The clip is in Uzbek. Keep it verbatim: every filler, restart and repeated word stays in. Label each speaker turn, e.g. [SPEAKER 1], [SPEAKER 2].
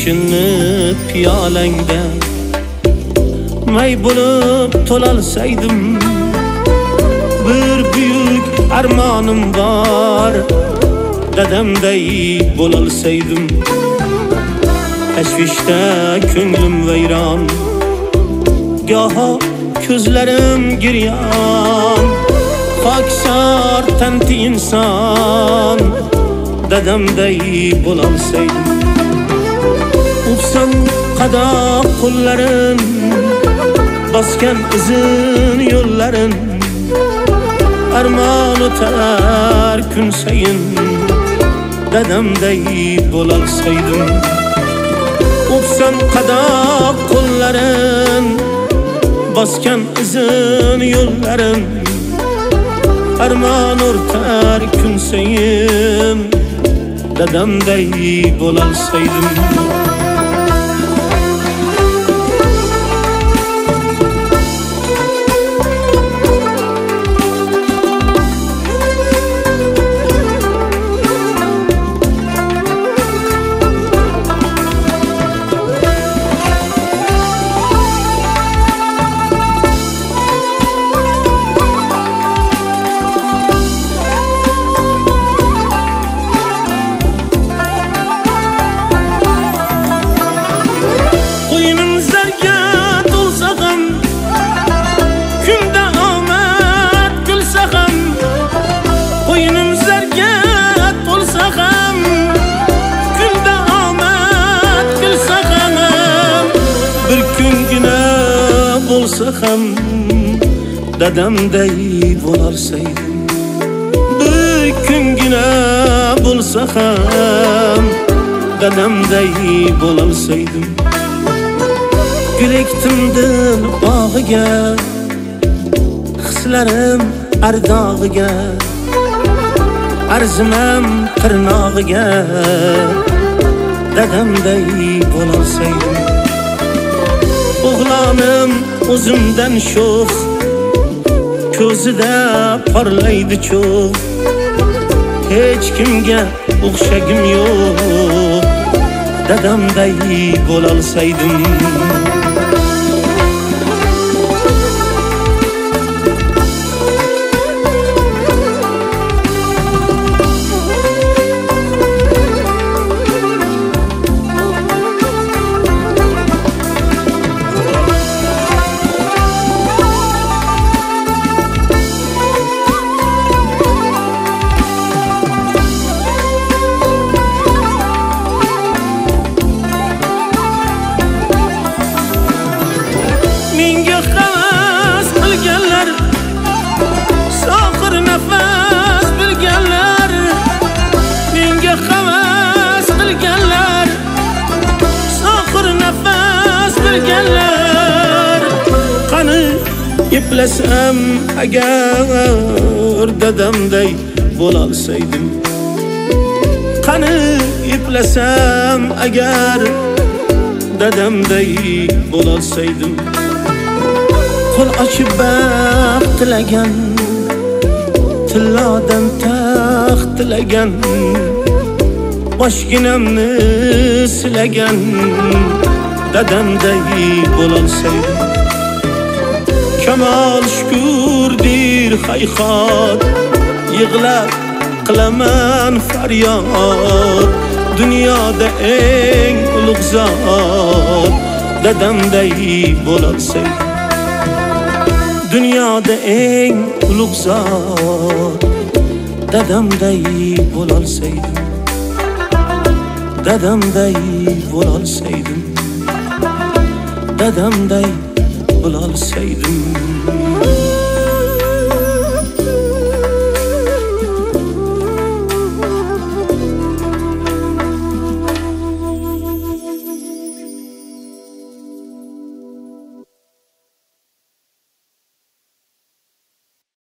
[SPEAKER 1] yashinli piyolangda may bo'lib to'lalsaydim. Bir buyuk armonim bor, dadamday bo'lalsaydim. Tashvishda ko'nglim vayron, goho ko'zlarim giryon. Xokisor tanti inson, dadamday bo'lalsaydim. O'psam qadoq qo'llarin, bosgan izin yo'llarin. Armon o'tar kun sayin, dadamday bo'lalsaydim. O'psam qadoq qo'llarin, bosgan izin yo'llarin. Armon o'tar kun sayin, dadamday bo'lalsaydim. Bo'lsa ham dadamday bo'lalsaydim. Bir kungina bo'lsa ham dadamday bo'lalsaydim. Gul ektimdin bog'iga, hislarim ardog'iga. Arzimam tirnog'iga, dadamday bo'lalsaydim. O'g'lonim o'zimdan sho'x, ko'zida porlaydi cho'g'. Hech kimga o'xshagim yo'q, dadamday bo'lalsaydim. Qani iplasam agar dadamday bo'lalsaydim. Qani iplasam agar dadamday bo'lalsaydim. Qo'l ochib baxt tilagan, tillodan taxt tilagan. Boshginamni silagan, dadamday bo'lalsaydim. Kamol shukurdir hayhot, yig'lab qilaman faryod. Dunyoda eng ulug' zot, dadamday bo'lalsaydim. Dunyoda eng ulug' zot, dadamday bo'lalsaydim. Dadamday bo'lalsaydim. Dadamday bo'lalsaydim.